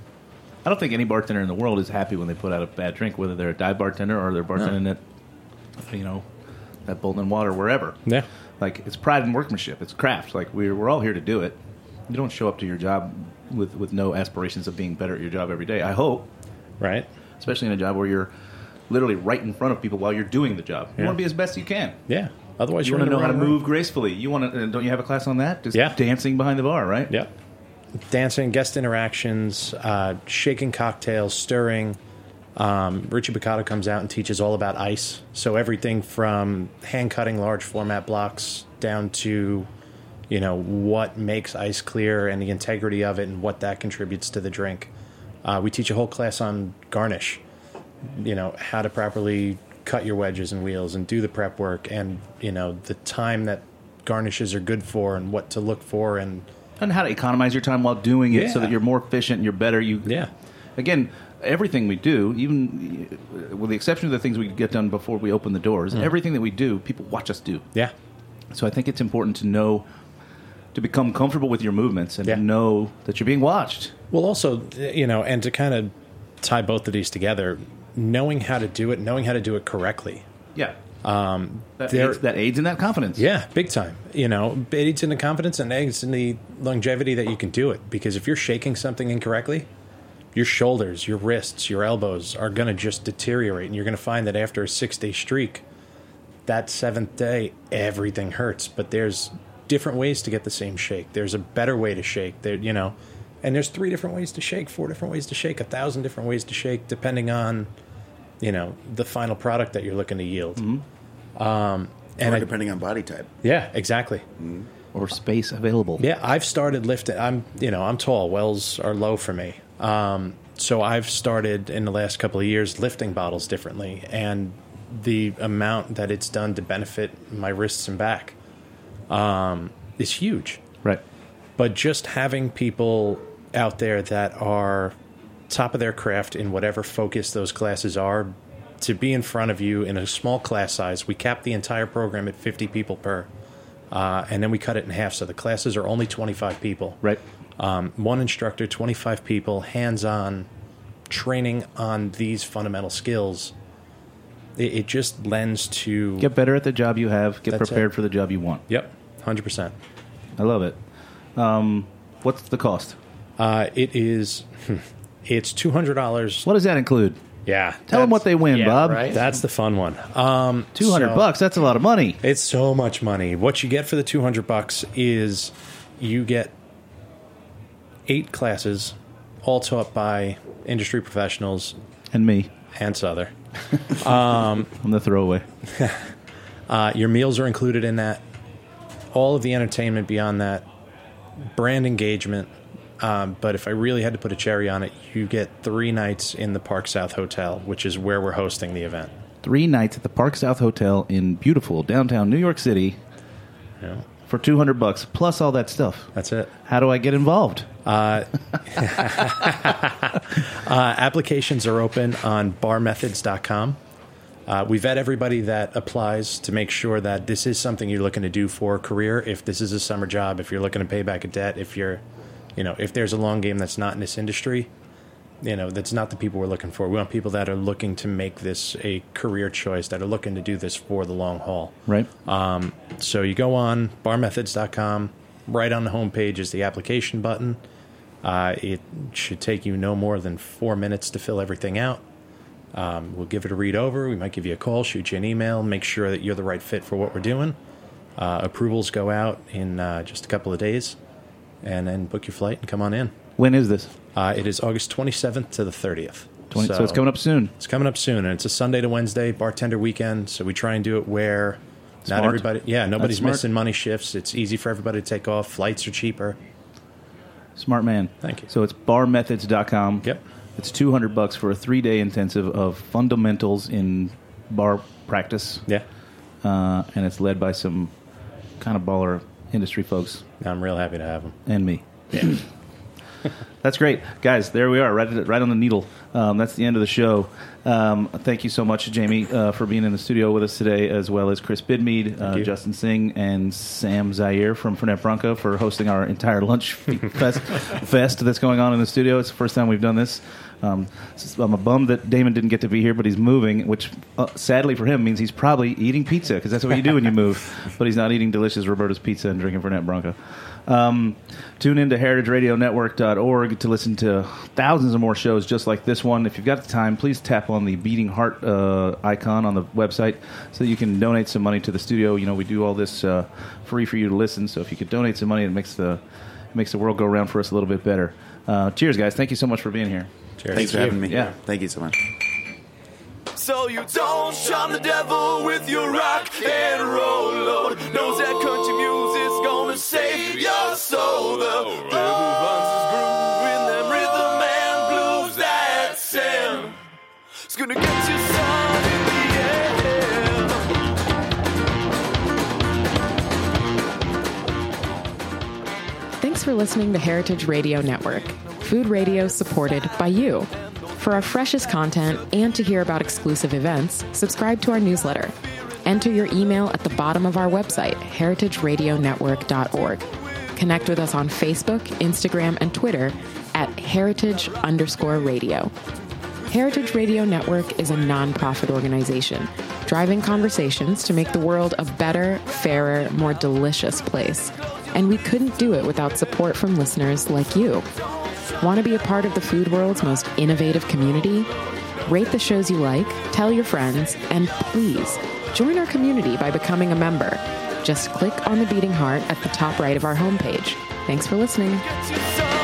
S4: I don't think any bartender in the world is happy when they put out a bad drink, whether they're a dive bartender or they're bartending at, you know, at Bolton and Water, wherever.
S5: Yeah.
S4: Like, it's pride and workmanship. It's craft. Like, we're, we're all here to do it. You don't show up to your job with, with no aspirations of being better at your job every day, I hope.
S5: Right?
S4: Especially in a job where you're literally right in front of people while you're doing the job. You
S5: Yeah.
S4: want to be as best you can.
S5: Yeah. Otherwise,
S4: You
S5: you're
S4: want to
S5: in
S4: know
S5: the
S4: how to
S5: wrong
S4: move
S5: room.
S4: gracefully. You want to, don't you have a class on that? Just
S5: Yeah.
S4: dancing behind the bar, right?
S5: Yeah. dancing, guest interactions, uh, shaking cocktails, stirring. Um, Richie Piccato comes out and teaches all about ice. So everything from hand cutting large format blocks down to, you know, what makes ice clear and the integrity of it and what that contributes to the drink. Uh, we teach a whole class on garnish, you know, how to properly cut your wedges and wheels and do the prep work and, you know, the time that garnishes are good for and what to look for and
S4: and how to economize your time while doing it
S5: Yeah.
S4: so that you're more efficient and you're better. You
S5: Yeah.
S4: Again, everything we do, even with the exception of the things we get done before we open the doors,
S5: Mm.
S4: everything that we do, people watch us do.
S5: Yeah.
S4: So I think it's important to know, to become comfortable with your movements and
S5: Yeah.
S4: to know that you're being watched.
S5: Well, also, you know, and to kind of tie both of these together, knowing how to do it, knowing how to do it correctly.
S4: Yeah.
S5: Um,
S4: That,
S5: there-
S4: aids, that aids in that confidence.
S5: Yeah, big time. You know, it aids in the confidence and aids in the longevity that you can do it. Because if you're shaking something incorrectly, your shoulders, your wrists, your elbows are going to just deteriorate. And you're going to find that after a six-day streak, that seventh day, everything hurts. But there's different ways to get the same shake. There's a better way to shake. There, you know, and there's three different ways to shake, four different ways to shake, a thousand different ways to shake, depending on, you know, the final product that you're looking to yield.
S4: Mm-hmm.
S5: Um, and
S6: or
S5: I,
S6: depending on body type.
S5: yeah, exactly.
S4: Or space available.
S5: Yeah, I've started lifting. I'm, you know, I'm tall. Wells are low for me. Um, so I've started in the last couple of years lifting bottles differently, and the amount that it's done to benefit my wrists and back um, is huge.
S4: Right.
S5: But just having people out there that are top of their craft in whatever focus those classes are, to be in front of you in a small class size. We cap the entire program at fifty people per, uh, and then we cut it in half. So the classes are only twenty-five people.
S4: Right.
S5: Um, one instructor, twenty-five people, hands-on training on these fundamental skills. It, it just lends to...
S4: Get better at the job you have. Get
S5: That's
S4: prepared
S5: it.
S4: for the job you want.
S5: Yep, one hundred percent.
S4: I love it. Um, what's the cost?
S5: Uh, it is... It's two hundred dollars.
S4: What does that include?
S5: Yeah.
S4: Tell them what they win,
S7: yeah,
S4: Bob.
S7: right.
S5: That's the fun one. Um,
S4: two hundred
S5: so-
S4: bucks. That's a lot of money.
S5: It's so much money. What you get for the two hundred bucks is you get eight classes, all taught by industry professionals
S4: And me.
S5: and Souther.
S4: I'm the throwaway.
S5: Uh, your meals are included in that. All of the entertainment beyond that. Brand engagement. Um, but if I really had to put a cherry on it, you get three nights in the Park South Hotel, which is where we're hosting the event.
S4: Three nights at the Park South Hotel in beautiful downtown New York City
S5: Yeah,
S4: for two hundred bucks plus all that stuff.
S5: that's it.
S4: How do I get involved?
S5: Uh, applications are open on bar methods dot com. Uh, we vet everybody that applies to make sure that this is something you're looking to do for a career. If this is a summer job, if you're looking to pay back a debt, if you're, you know, if there's a long game that's not in this industry, you know, that's not the people we're looking for. We want people that are looking to make this a career choice, that are looking to do this for the long haul.
S4: Right.
S5: Um, so you go on bar methods dot com. Right on the homepage is the application button. Uh, it should take you no more than four minutes to fill everything out. Um, we'll give it a read over. We might give you a call, shoot you an email, make sure that you're the right fit for what we're doing. Uh, approvals go out in uh, just a couple of days, and then book your flight and come on in.
S4: When is this?
S5: Uh, it is August twenty-seventh to the thirtieth.
S4: twenty, so, it's coming up soon.
S5: It's coming up soon, and it's a Sunday to Wednesday bartender weekend. So we try and do it where
S4: Smart.
S5: not everybody, yeah, nobody's
S4: That's smart.
S5: missing money shifts. It's easy for everybody to take off. Flights are cheaper.
S4: Smart man.
S5: Thank you.
S4: So it's bar methods dot com.
S5: Yep.
S4: It's two hundred bucks for a three-day intensive of fundamentals in bar practice.
S5: Yeah,
S4: Uh, and it's led by some kind of baller industry folks
S5: I'm real happy to have them.
S4: and me. Yeah. That's great. Guys, there we are, right, at- right on the needle. Um, that's the end of the show. Um, thank you so much, Jamie, uh, for being in the studio with us today, as well as Chris Bidmead, uh,
S5: you.
S4: Justin Singh, and Sam Zaire from Fernet Branca for hosting our entire lunch fest, fest that's going on in the studio. It's the first time we've done this. Um, I'm a bum that Damon didn't get to be here, but he's moving, which uh, sadly for him means he's probably eating pizza, because that's what you do when you move. But he's not eating delicious Roberta's pizza and drinking Fernet Branca. Um, tune in to heritage radio network dot org to listen to thousands of more shows just like this one. If you've got the time, please tap on the beating heart uh, icon on the website so that you can donate some money to the studio. You know, we do all this uh, free for you to listen, so if you could donate some money, it makes the It makes the world go around for us a little bit better. Uh, cheers, guys. Thank you so much for being here.
S5: Cheers.
S6: Thanks for having me.
S4: Yeah.
S6: Thank you so much.
S3: So you don't shun the devil with your rock and roll load. Knows that country music's gonna save your soul. The devil runs his groove in them rhythm and blues that sound. It's gonna get you son in the end.
S10: Thanks for listening to Heritage Radio Network, food radio supported by you. For our freshest content and to hear about exclusive events, subscribe to our newsletter. Enter your email at the bottom of our website, heritage radio network dot org. Connect with us on Facebook, Instagram, and Twitter at heritage underscore radio. Heritage Radio Network is a nonprofit organization driving conversations to make the world a better, fairer, more delicious place. And we couldn't do it without support from listeners like you. Want to be a part of the food world's most innovative community? Rate the shows you like, tell your friends, and please join our community by becoming a member. Just click on the beating heart at the top right of our homepage. Thanks for listening.
S3: Get you son.